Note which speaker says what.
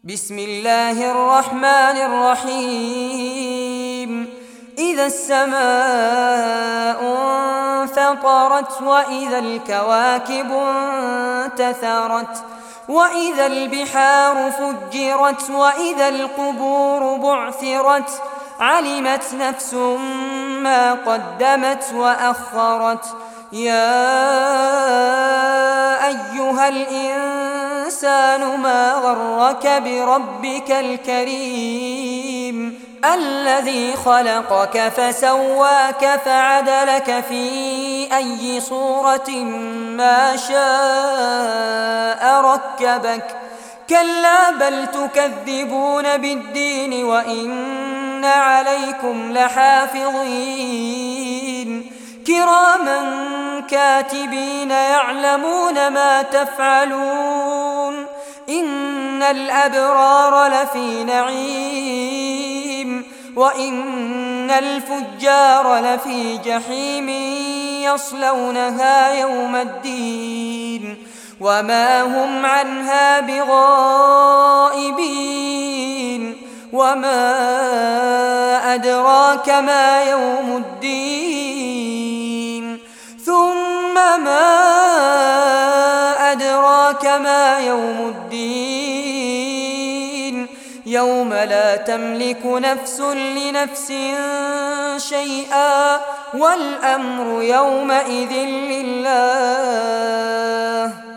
Speaker 1: بسم الله الرحمن الرحيم. إذا السماء انفطرت وإذا الكواكب انتثرت وإذا البحار فجرت وإذا القبور بعثرت علمت نفس ما قدمت وأخرت. يا أيها الإنسان ما غرك بربك الكريم الذي خلقك فسواك فعدلك في أي صورة ما شاء ركبك. كلا بل تكذبون بالدين وإن عليكم لحافظين كراما كاتبين يعلمون ما تفعلون. إن الأبرار لفي نعيم وإن الفجار لفي جحيم يصلونها يوم الدين وما هم عنها بغائبين. وما أدراك ما يوم الدين ثم ما أدراك ما يوم الدين يوم لا تملك نفس لنفس شيئا والأمر يومئذ لله.